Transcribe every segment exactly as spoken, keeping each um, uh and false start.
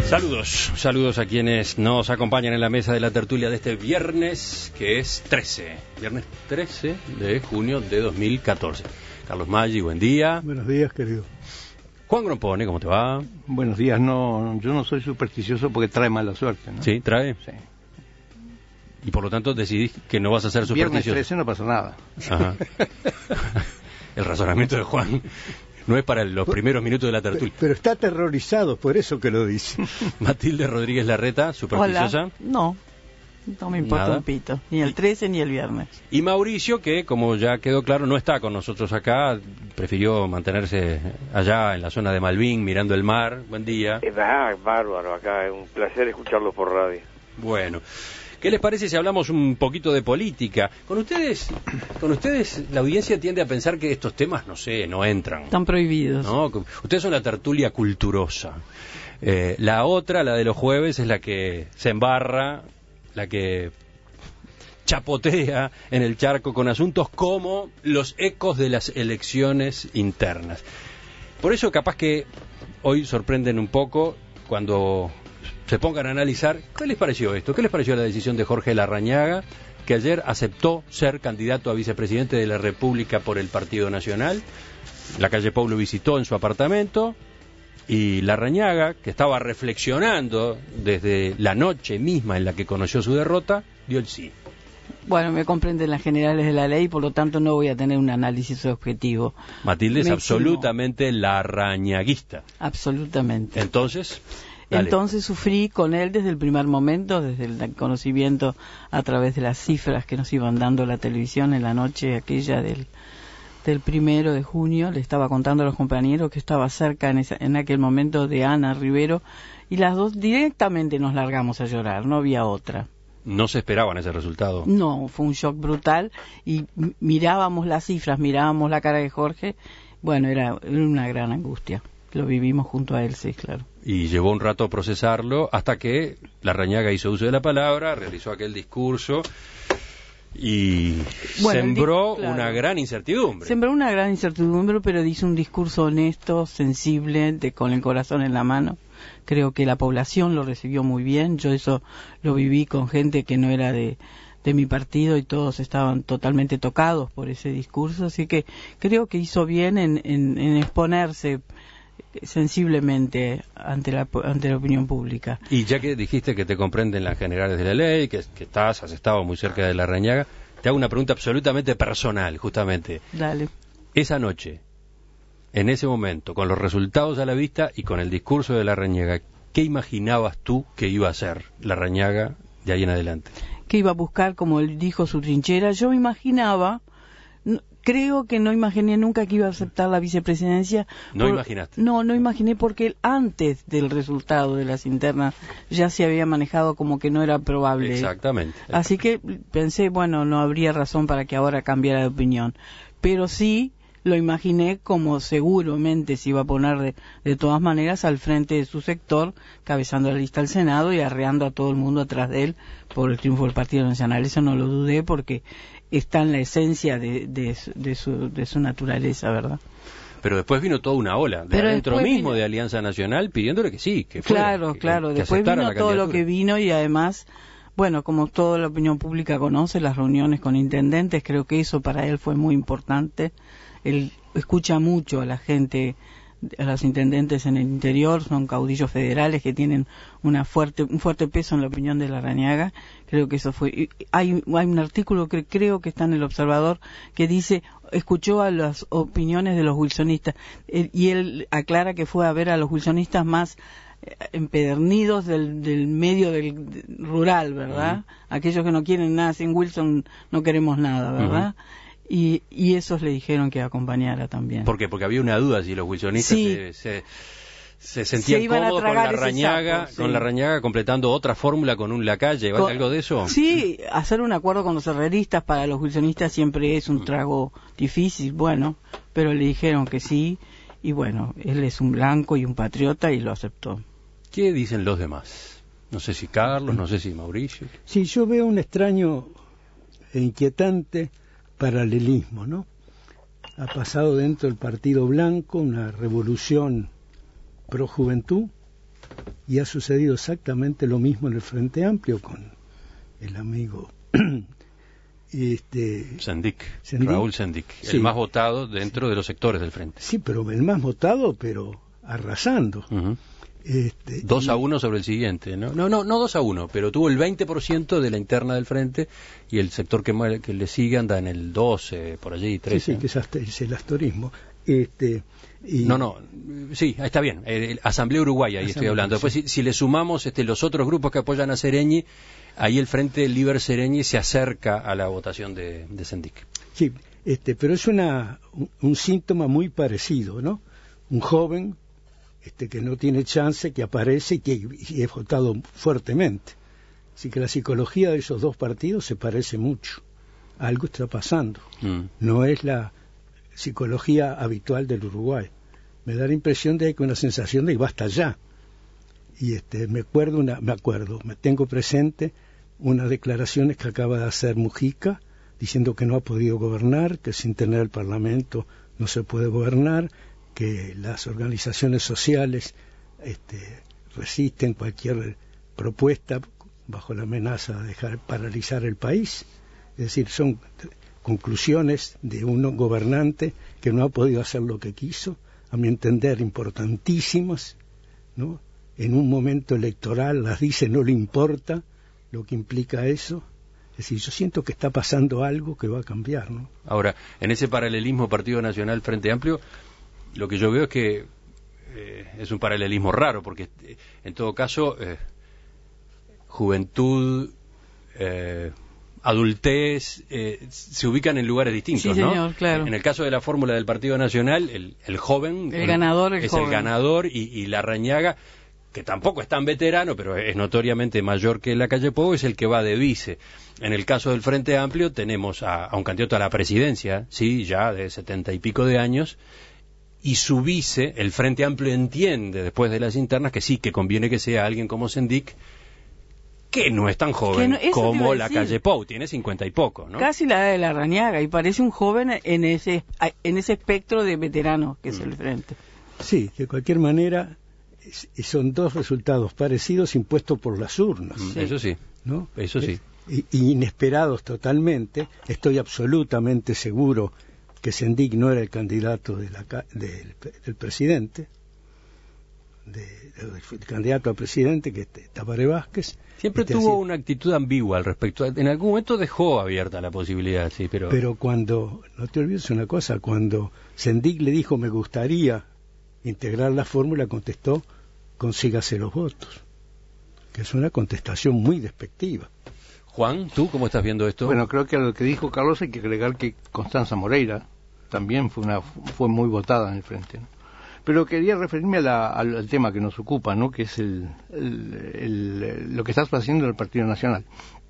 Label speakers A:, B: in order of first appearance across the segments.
A: Saludos, saludos a quienes nos acompañan en la mesa de la tertulia de este viernes, que es trece, viernes trece de junio de dos mil catorce. Carlos Maggi, buen día.
B: Buenos días, querido.
A: Juan Grompone, ¿cómo te va?
B: Buenos días, no, yo no soy supersticioso porque trae mala suerte, ¿no?
A: ¿Sí? ¿Trae?
B: Sí.
A: Y por lo tanto decidís que no vas a ser supersticioso.
B: Viernes trece no pasa nada. Ajá.
A: El razonamiento de Juan no es para los primeros minutos de la tertulia.
B: Pero está aterrorizado, por eso que lo dice.
A: Matilde Rodríguez Larreta, supersticiosa.
C: Hola. No, no me importa
A: Nada.
C: Un pito, ni el trece ni el viernes.
A: Y Mauricio, que como ya quedó claro, no está con nosotros acá, prefirió mantenerse allá en la zona de Malvin, mirando el mar. Buen día.
D: Ah, bárbaro, acá es un placer escucharlo por radio.
A: Bueno, ¿qué les parece si hablamos un poquito de política? Con ustedes, con ustedes la audiencia tiende a pensar que estos temas, no sé, no entran.
C: Están prohibidos.
A: ¿No? Ustedes son la tertulia culturosa. Eh, la otra, la de los jueves, es la que se embarra, la que chapotea en el charco con asuntos como los ecos de las elecciones internas. Por eso capaz que hoy sorprenden un poco cuando se pongan a analizar qué les pareció esto, qué les pareció la decisión de Jorge Larrañaga, que ayer aceptó ser candidato a vicepresidente de la República por el Partido Nacional. La calle Pau lo visitó en su apartamento y Larrañaga, que estaba reflexionando desde la noche misma en la que conoció su derrota, dio el sí.
C: Bueno, me comprenden las generales de la ley, por lo tanto no voy a tener un análisis objetivo.
A: Matilde es
C: Me
A: absolutamente larrañaguista.
C: Absolutamente.
A: Entonces, dale.
C: Entonces sufrí con él desde el primer momento, desde el conocimiento a través de las cifras que nos iban dando la televisión en la noche aquella del, del primero de junio. Le estaba contando a los compañeros que estaba cerca en, esa, en aquel momento de Ana Rivero, y las dos directamente nos largamos a llorar, no había otra.
A: No se esperaban ese resultado.
C: No, fue un shock brutal, y mirábamos las cifras, mirábamos la cara de Jorge. Bueno, era, era una gran angustia. Lo vivimos junto a él, sí, claro.
A: Y llevó un rato procesarlo hasta que Larrañaga hizo uso de la palabra, realizó aquel discurso y
C: bueno,
A: sembró
C: claro.
A: una gran incertidumbre.
C: Sembró una gran incertidumbre, pero hizo un discurso honesto, sensible, de, con el corazón en la mano. Creo que la población lo recibió muy bien. Yo eso lo viví con gente que no era de, de mi partido y todos estaban totalmente tocados por ese discurso. Así que creo que hizo bien en, en, en exponerse sensiblemente ante la ante la opinión pública.
A: Y ya que dijiste que te comprenden las generales de la ley, que, que estás, has estado muy cerca de Larrañaga, te hago una pregunta absolutamente personal, justamente.
C: Dale.
A: Esa noche, en ese momento, con los resultados a la vista y con el discurso de Larrañaga, ¿qué imaginabas tú que iba a hacer Larrañaga de ahí en adelante?
C: Que iba a buscar, como él dijo, su trinchera. Yo me imaginaba... Creo que no imaginé nunca que iba a aceptar la vicepresidencia.
A: ¿No
C: por,
A: imaginaste?
C: No, no imaginé porque él, antes del resultado de las internas, ya se había manejado como que no era probable.
A: Exactamente.
C: Así que pensé, bueno, no habría razón para que ahora cambiara de opinión. Pero sí lo imaginé como seguramente se iba a poner de, de todas maneras al frente de su sector, cabezando la lista al Senado y arreando a todo el mundo atrás de él por el triunfo del Partido Nacional. Eso no lo dudé porque está en la esencia de, de, de, su, de su naturaleza, ¿verdad?
A: Pero después vino toda una ola, de
C: Pero
A: adentro mismo
C: vino...
A: de Alianza Nacional, pidiéndole que sí, que fuera,
C: Claro,
A: que,
C: claro,
A: que
C: después vino
A: la
C: todo lo que vino y además, bueno, como toda la opinión pública conoce, las reuniones con intendentes, creo que eso para él fue muy importante. Él escucha mucho a la gente, a los intendentes en el interior, son caudillos federales que tienen una fuerte un fuerte peso en la opinión de Larrañaga. Creo que eso fue. Hay, hay un artículo que creo que está en El Observador que dice, escuchó a las opiniones de los wilsonistas, eh, y él aclara que fue a ver a los wilsonistas más eh, empedernidos del, del medio del de, rural, ¿verdad? Uh-huh. Aquellos que no quieren nada, sin Wilson no queremos nada, ¿verdad? Uh-huh. Y, y esos le dijeron que acompañara también.
A: ¿Por qué? Porque había una duda si los wilsonistas
C: sí.
A: se, se, se sentían
C: se
A: cómodos con Larrañaga,
C: sapo, sí.
A: con Larrañaga completando otra fórmula con un Lacalle. ¿Vale algo de eso?
C: Sí, hacer un acuerdo con los herreristas para los wilsonistas siempre es un trago difícil, bueno, pero le dijeron que sí, y bueno, él es un blanco y un patriota y lo aceptó.
A: ¿Qué dicen los demás? No sé si Carlos, no sé si Mauricio.
B: Sí, yo veo un extraño e inquietante paralelismo, ¿no? Ha pasado dentro del Partido Blanco una revolución pro juventud Y ha sucedido exactamente lo mismo en el Frente Amplio con el amigo este,
A: Sendik,
B: Sendik.
A: Raúl Sendik,
B: Sí.
A: el más votado dentro
B: Sí.
A: de los sectores del Frente.
B: Sí, pero el más votado, pero arrasando.
A: Uh-huh.
B: Este,
A: Dos
B: y-
A: a uno sobre el siguiente, ¿no? No, no, no dos a uno, pero tuvo el veinte por ciento de la interna del Frente y el sector que, más- que le sigue anda en el doce, por allí,
B: Sí,
A: trece.
B: sí, que es, hasta- es el astorismo. Este, y,
A: No, no, sí, ahí está bien. Eh, el Asamblea Uruguaya, ahí estoy
B: Asamblea,
A: hablando. Después,
B: sí.
A: si, si le sumamos este, los otros grupos que apoyan a Sereñi, ahí el Frente Liber Sereñi se acerca a la votación de, de Sendik.
B: Sí, este, pero es una, un, un síntoma muy parecido, ¿no? Un joven este, que no tiene chance, que aparece y que y es votado fuertemente. Así que la psicología de esos dos partidos se parece mucho. Algo está pasando.
A: Mm.
B: No es la psicología habitual del Uruguay. Me da la impresión de que hay una sensación de que basta ya. Y este, me acuerdo, una, me acuerdo, me tengo presente unas declaraciones que acaba de hacer Mujica, diciendo que no ha podido gobernar, que sin tener el Parlamento no se puede gobernar, que las organizaciones sociales este, resisten cualquier propuesta bajo la amenaza de dejar paralizar el país. Es decir, son conclusiones de un gobernante que no ha podido hacer lo que quiso, a mi entender importantísimas, ¿no? En un momento electoral las dice, no le importa lo que implica eso. Es decir, yo siento que está pasando algo que va a cambiar, ¿no?
A: Ahora, en ese paralelismo Partido Nacional Frente Amplio, lo que yo veo es que eh, es un paralelismo raro, porque eh, en todo caso, eh, juventud, eh, adultez, eh, se ubican en lugares distintos,
C: Sí,
A: ¿no?
C: señor, claro.
A: En el caso de la fórmula del Partido Nacional, el, el joven
C: El ganador, el
A: es
C: joven.
A: el ganador y, y Larrañaga, que tampoco es tan veterano, pero es notoriamente mayor que la Calle Pou, es el que va de vice. En el caso del Frente Amplio tenemos a, a un candidato a la presidencia, sí, ya de setenta y pico de años, y su vice, el Frente Amplio entiende después de las internas que sí, que conviene que sea alguien como Sendik, que no es tan joven
C: no- eso te iba
A: como
C: a
A: la
C: decir.
A: Calle Pou, tiene cincuenta y poco, ¿no?
C: Casi la edad de Larrañaga, y parece un joven en ese en ese espectro de veteranos que es el Frente.
B: Sí, de cualquier manera es- son dos resultados parecidos impuestos por las urnas,
A: Mm, Eso sí,
B: ¿no?
A: eso sí.
B: Y, y inesperados totalmente. Estoy absolutamente seguro que Sendik no era el candidato de la, ca- del, del presidente, de, del candidato a presidente, que es Tabaré Vázquez.
A: Siempre
B: Este,
A: tuvo
B: así-
A: una actitud ambigua al respecto. En algún momento dejó abierta la posibilidad, sí, pero...
B: Pero cuando, no te olvides una cosa, cuando Sendik le dijo me gustaría integrar la fórmula, contestó consígase los votos, que es una contestación muy despectiva.
A: Juan, ¿tú cómo estás viendo esto?
E: Bueno, creo que a lo que dijo Carlos hay que agregar que Constanza Moreira también fue una fue muy votada en el frente, ¿no? Pero quería referirme a la- al, al tema que nos ocupa, ¿no? Que es el, el- el- lo que está haciendo el Partido Nacional.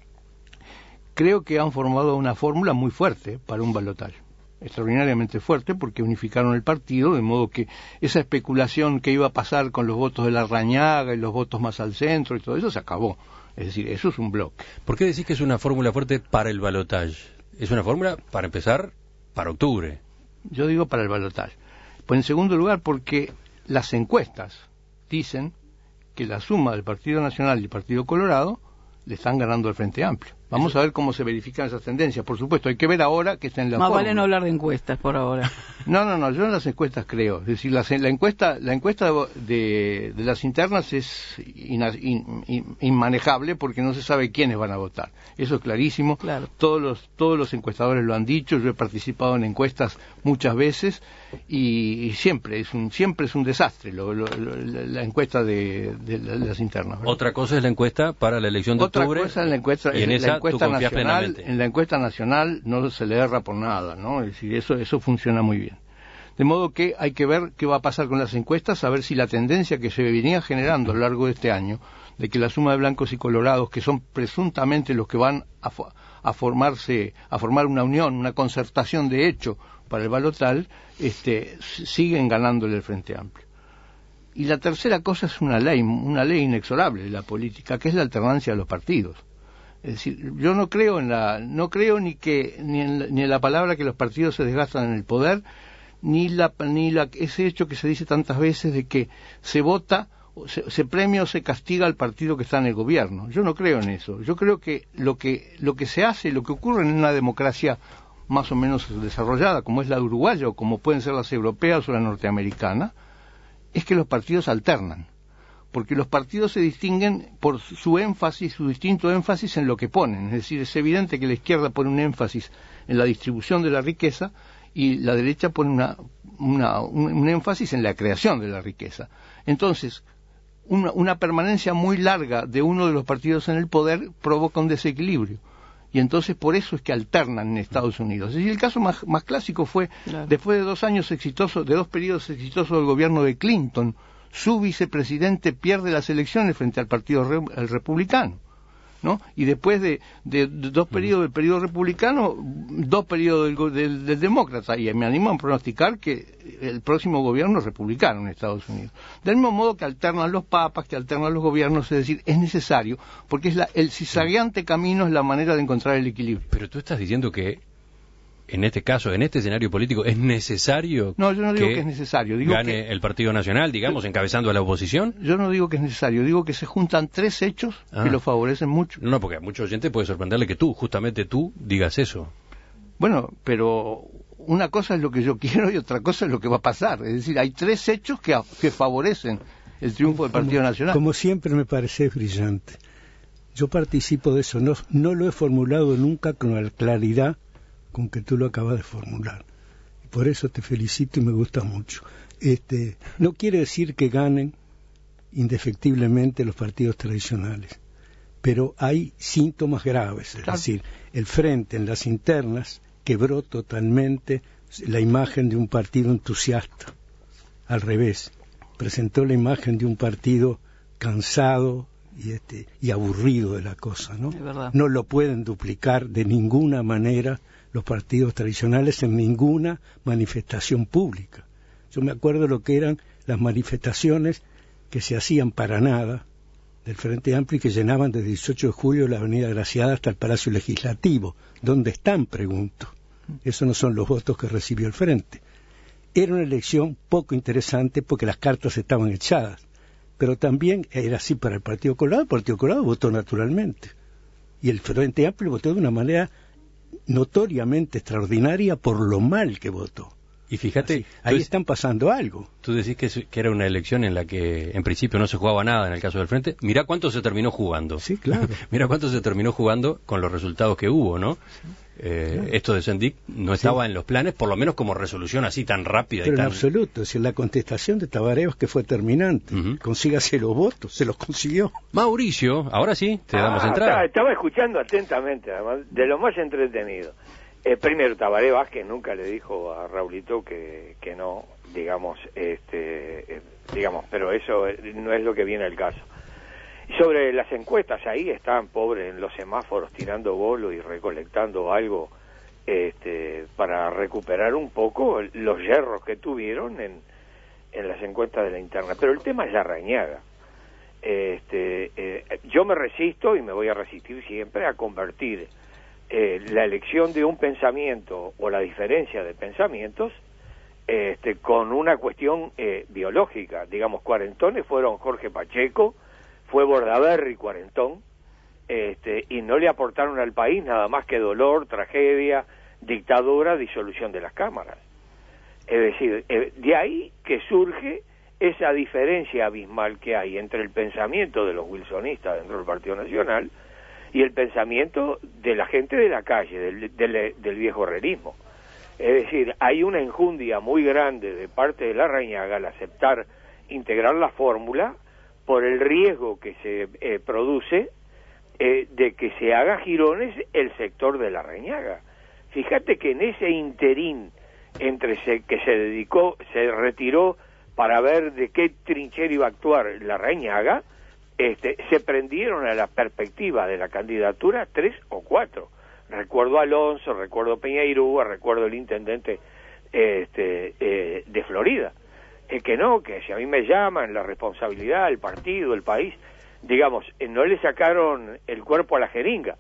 E: Creo que han formado una fórmula muy fuerte para un balotaje, extraordinariamente fuerte, porque unificaron el partido, de modo que esa especulación que iba a pasar con los votos de Larrañaga y los votos más al centro y todo eso se acabó. Es decir, eso es un bloque.
A: ¿Por qué decís que es una fórmula fuerte para el balotaje? Es una fórmula, para empezar, para octubre.
E: Yo digo para el balotaje. Pues en segundo lugar, porque las encuestas dicen que la suma del Partido Nacional y el Partido Colorado le están ganando al Frente Amplio. Vamos a ver cómo se verifican esas tendencias. Por supuesto, hay que ver ahora que está en la
C: Más
E: fórmula.
C: vale no hablar de encuestas por ahora.
E: No, no, no, yo en las encuestas creo. Es decir, las- la encuesta la encuesta de, de las internas es ina- in- in- inmanejable porque no se sabe quiénes van a votar. Eso es clarísimo.
C: Claro.
E: Todos los todos los encuestadores lo han dicho. Yo he participado en encuestas muchas veces y, y siempre es un siempre es un desastre lo- lo- lo- la la encuesta de, de la- de las internas, ¿verdad?
A: Otra cosa es la encuesta para la elección de
E: Otra
A: octubre.
E: cosa en la encuesta,
A: y en
E: en
A: esa
E: la encuesta
A: tú confías
E: nacional,
A: plenamente.
E: en la encuesta nacional no se le erra por nada, ¿no? Es decir, eso eso funciona muy bien. De modo que hay que ver qué va a pasar con las encuestas, a ver si la tendencia que se venía generando a lo largo de este año, de que la suma de blancos y colorados, que son presuntamente los que van a, fo- a formarse, a formar una unión, una concertación de hecho para el balotal, este, s- siguen ganándole el Frente Amplio. Y la tercera cosa es una ley, una ley inexorable de la política, que es la alternancia de los partidos. Es decir, yo no creo en la, no creo ni que ni en la, ni en la palabra que los partidos se desgastan en el poder, ni la ni la ese hecho que se dice tantas veces de que se vota se, se premia o se castiga al partido que está en el gobierno. Yo no creo en eso. Yo creo que lo que lo que se hace, lo que ocurre en una democracia más o menos desarrollada, como es la uruguaya o como pueden ser las europeas o la norteamericana, es que los partidos alternan. Porque los partidos se distinguen por su énfasis, su distinto énfasis en lo que ponen. Es decir, es evidente que la izquierda pone un énfasis en la distribución de la riqueza y la derecha pone una, una, un, un énfasis en la creación de la riqueza. Entonces, una, una permanencia muy larga de uno de los partidos en el poder provoca un desequilibrio. Y entonces por eso es que alternan en Estados Unidos. Es decir, el caso más, más clásico fue, claro, después de dos años exitosos, de dos periodos exitosos del gobierno de Clinton, su vicepresidente pierde las elecciones frente al partido re, el republicano, ¿no? Y después de, de, de dos periodos del periodo republicano, dos periodos del, del, del demócrata, y me animo a pronosticar que el próximo gobierno es republicano en Estados Unidos. Del mismo modo que alternan los papas, que alternan los gobiernos, es decir, es necesario, porque es la, el zigzagueante camino es la manera de encontrar el equilibrio.
A: Pero tú estás diciendo que en este caso, en este escenario político, ¿es necesario
E: no, yo no digo
A: que,
E: que es necesario. Digo
A: gane
E: que,
A: el Partido Nacional, digamos, encabezando a la oposición?
E: Yo no digo que es necesario, digo que se juntan tres hechos ah. que lo favorecen mucho.
A: No, porque a muchos oyentes puede sorprenderle que tú, justamente tú, digas eso.
E: Bueno, pero una cosa es lo que yo quiero y otra cosa es lo que va a pasar. Es decir, hay tres hechos que, que favorecen el triunfo del Partido
B: como,
E: Nacional.
B: Como siempre me parece brillante. Yo participo de eso, no, no lo he formulado nunca con la claridad con que tú lo acabas de formular. Por eso te felicito y me gusta mucho. Este, no quiere decir que ganen indefectiblemente los partidos tradicionales, pero hay síntomas graves, es claro. decir, el frente en las internas quebró totalmente la imagen de un partido entusiasta, al revés, presentó la imagen de un partido cansado y, este, y aburrido de la cosa, ¿no? No lo pueden duplicar de ninguna manera los partidos tradicionales en ninguna manifestación pública. Yo me acuerdo lo que eran las manifestaciones que se hacían para nada del Frente Amplio y que llenaban desde dieciocho de julio la Avenida Graciada hasta el Palacio Legislativo. ¿Dónde están? Pregunto. Esos no son los votos que recibió el Frente. Era una elección poco interesante porque las cartas estaban echadas, pero también era así para el Partido Colorado. El Partido Colorado votó naturalmente y el Frente Amplio votó de una manera notoriamente extraordinaria por lo mal que votó.
A: Y fíjate,
B: así, ahí es, están pasando algo.
A: Tú decís que, es, que era una elección en la que en principio no se jugaba nada en el caso del Frente. Mirá cuánto se terminó jugando.
B: Sí, claro.
A: Mirá cuánto se terminó jugando con los resultados que hubo, ¿no? Eh, claro. Esto de Sendic no estaba sí. en los planes, por lo menos como resolución así tan rápida.
B: Pero
A: y tan...
B: en absoluto, si la contestación de Tabaré que fue terminante, uh-huh. consígase los votos, se los consiguió.
A: Mauricio, ahora sí, te ah, damos entrada.
D: Estaba, estaba escuchando atentamente, además, de lo más entretenido. Eh, primero, Tabaré Vázquez nunca le dijo a Raulito que, que no, digamos, este, eh, digamos, pero eso no es lo que viene al caso. Sobre las encuestas, ahí están pobres en los semáforos tirando bolos y recolectando algo este, para recuperar un poco los yerros que tuvieron en, en las encuestas de la interna. Pero el tema es Larrañaga. Este, eh, yo me resisto y me voy a resistir siempre a convertir eh, la elección de un pensamiento o la diferencia de pensamientos este, con una cuestión eh, biológica. Digamos, cuarentones fueron Jorge Pacheco, fue Bordaberry cuarentón, este, y no le aportaron al país nada más que dolor, tragedia, dictadura, disolución de las cámaras. Es decir, eh, de ahí que surge esa diferencia abismal que hay entre el pensamiento de los wilsonistas dentro del Partido Nacional y el pensamiento de la gente de la calle, del, del, del viejo herrerismo. Es decir, hay una enjundia muy grande de parte de Larrañaga al aceptar integrar la fórmula por el riesgo que se eh, produce eh, de que se haga jirones el sector de Larrañaga. Fíjate que en ese interín entre se, que se dedicó, se retiró para ver de qué trinchera iba a actuar Larrañaga, este, se prendieron a la perspectiva de la candidatura tres o cuatro. Recuerdo a Alonso, recuerdo Peñairúa, recuerdo el intendente este, eh, de Florida. Eh, que no, que si a mí me llaman, la responsabilidad, el partido, el país, digamos, eh, no le sacaron el cuerpo a la jeringa.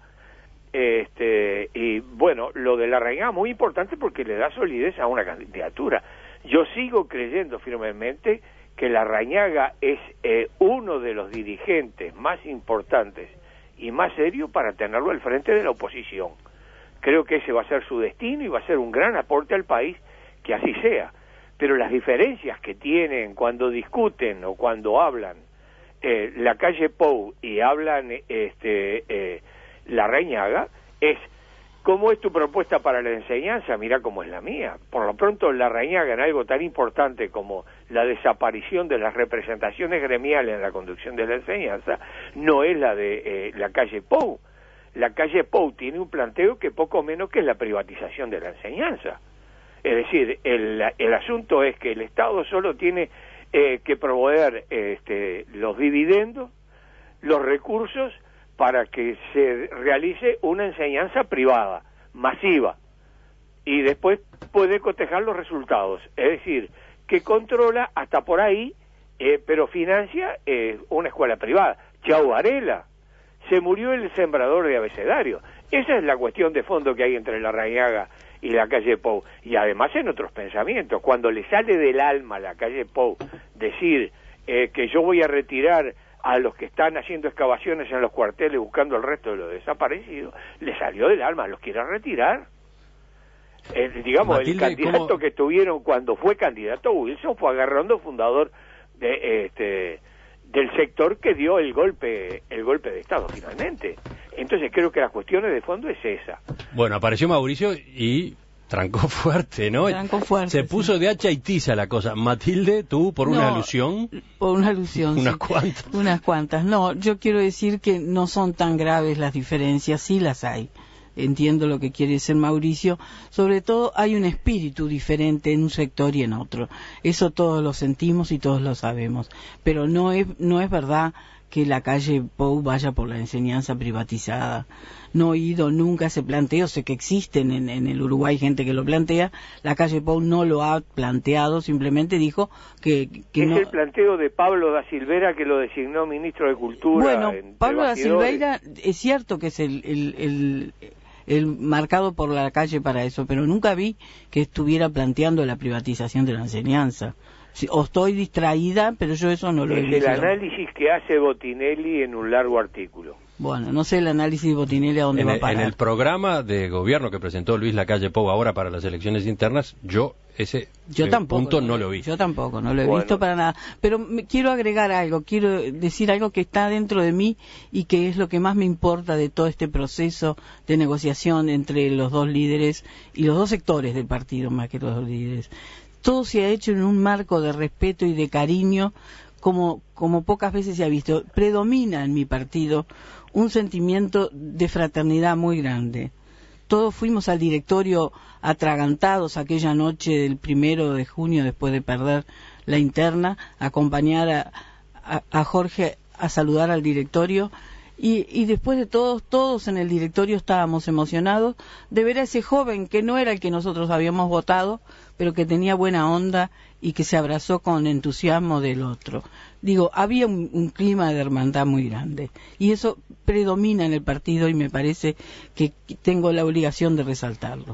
D: Este, y bueno, lo de Larrañaga muy importante porque le da solidez a una candidatura. Yo sigo creyendo firmemente que Larrañaga es eh, uno de los dirigentes más importantes y más serios para tenerlo al frente de la oposición. Creo que ese va a ser su destino y va a ser un gran aporte al país, que así sea. Pero las diferencias que tienen cuando discuten o cuando hablan eh, Lacalle Pou y hablan este, eh, Larrañaga es: ¿cómo es tu propuesta para la enseñanza? Mira cómo es la mía. Por lo pronto, Larrañaga, en algo tan importante como la desaparición de las representaciones gremiales en la conducción de la enseñanza, no es la de eh, Lacalle Pou. Lacalle Pou tiene un planteo que poco menos que es la privatización de la enseñanza. Es decir, el, el asunto es que el Estado solo tiene eh, que proveer este, los dividendos, los recursos, para que se realice una enseñanza privada, masiva, y después puede cotejar los resultados. Es decir, que controla hasta por ahí, eh, pero financia eh, una escuela privada. Chau Varela, se murió el sembrador de abecedario. Esa es la cuestión de fondo que hay entre Larrañaga y Lacalle Pou. Y además en otros pensamientos, cuando le sale del alma a Lacalle Pou decir eh, que yo voy a retirar a los que están haciendo excavaciones en los cuarteles buscando el resto de los desaparecidos, le salió del alma, los quiere retirar. Eh, digamos, Matilde, el candidato ¿cómo? que tuvieron cuando fue candidato Wilson fue agarrando fundador de este del sector que dio el golpe el golpe de Estado finalmente. Entonces creo que la cuestión de fondo es esa.
A: Bueno, apareció Mauricio y trancó fuerte, ¿no?
C: Trancó fuerte.
A: Se puso
C: sí.
A: de hacha y tiza la cosa. Matilde, tú, por una
C: no,
A: alusión.
C: Por una alusión.
A: Unas
C: sí.
A: cuantas.
C: Unas cuantas. No, yo quiero decir que no son tan graves las diferencias, sí las hay. Entiendo lo que quiere decir Mauricio. Sobre todo hay un espíritu diferente en un sector y en otro. Eso todos lo sentimos y todos lo sabemos. Pero no es, no es verdad que Lacalle Pou vaya por la enseñanza privatizada. No he oído nunca ese planteo, sé que existen en, en el Uruguay gente que lo plantea. Lacalle Pou no lo ha planteado, simplemente dijo que, que
D: es
C: no...
D: el planteo de Pablo da Silveira, que lo designó ministro de Cultura.
C: Bueno,
D: en
C: Pablo da
D: bastidores.
C: Silveira es cierto que es el, el, el, el marcado por la calle para eso, pero nunca vi que estuviera planteando la privatización de la enseñanza. O estoy distraída, pero yo eso no lo he visto.
D: Es el análisis que hace Botinelli en un largo artículo.
C: Bueno, no sé el análisis de Botinelli a dónde
A: en
C: va
A: el,
C: a parar.
A: En el programa de gobierno que presentó Luis Lacalle Pou ahora para las elecciones internas, yo ese
C: yo
A: eh,
C: tampoco,
A: punto no lo vi.
C: Yo tampoco, no lo he
D: bueno.
C: visto para nada. Pero me, quiero agregar algo, quiero decir algo que está dentro de mí y que es lo que más me importa de todo este proceso de negociación entre los dos líderes y los dos sectores del partido, más que los dos líderes. Todo se ha hecho en un marco de respeto y de cariño como, como pocas veces se ha visto. Predomina en mi partido un sentimiento de fraternidad muy grande. Todos fuimos al directorio atragantados aquella noche del primero de junio, después de perder la interna, a acompañar a, a, a Jorge a saludar al directorio. Y, y después de todos, todos en el directorio estábamos emocionados de ver a ese joven que no era el que nosotros habíamos votado, pero que tenía buena onda y que se abrazó con entusiasmo del otro. Digo, había un, un clima de hermandad muy grande y eso predomina en el partido y me parece que tengo la obligación de resaltarlo.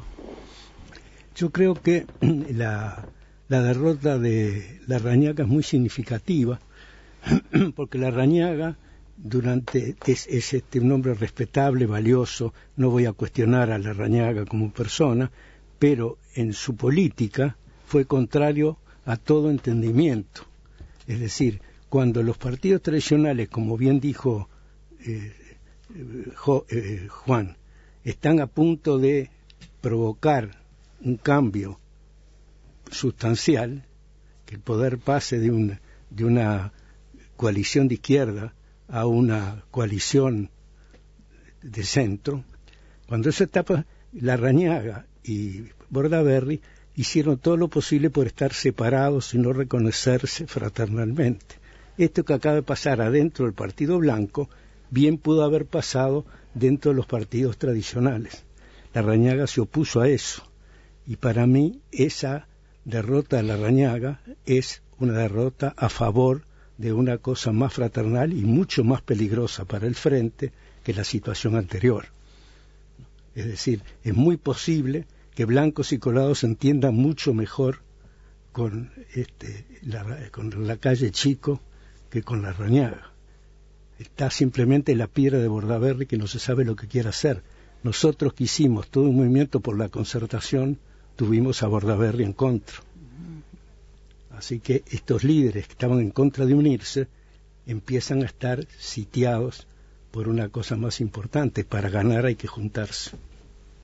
B: Yo creo que la, la derrota de Larrañaga es muy significativa porque Larrañaga durante es, es este un hombre respetable, valioso, no voy a cuestionar a Larrañaga como persona, pero en su política fue contrario a todo entendimiento. Es decir, cuando los partidos tradicionales, como bien dijo eh, jo, eh, Juan, están a punto de provocar un cambio sustancial, que el poder pase de, un, de una coalición de izquierda a una coalición de centro, cuando esa etapa, Larrañaga y Bordaberry hicieron todo lo posible por estar separados y no reconocerse fraternalmente. Esto que acaba de pasar adentro del Partido Blanco, bien pudo haber pasado dentro de los partidos tradicionales. Larrañaga se opuso a eso, y para mí esa derrota de Larrañaga es una derrota a favor de una cosa más fraternal y mucho más peligrosa para el frente que la situación anterior. Es decir, es muy posible que blancos y colados se entiendan mucho mejor con, este, la, con la calle Chico que con la Rañaga. Está simplemente la piedra de Bordaberry que no se sabe lo que quiere hacer. Nosotros que hicimos todo un movimiento por la concertación, tuvimos a Bordaberry en contra. Así que estos líderes que estaban en contra de unirse empiezan a estar sitiados por una cosa más importante. Para ganar hay que juntarse.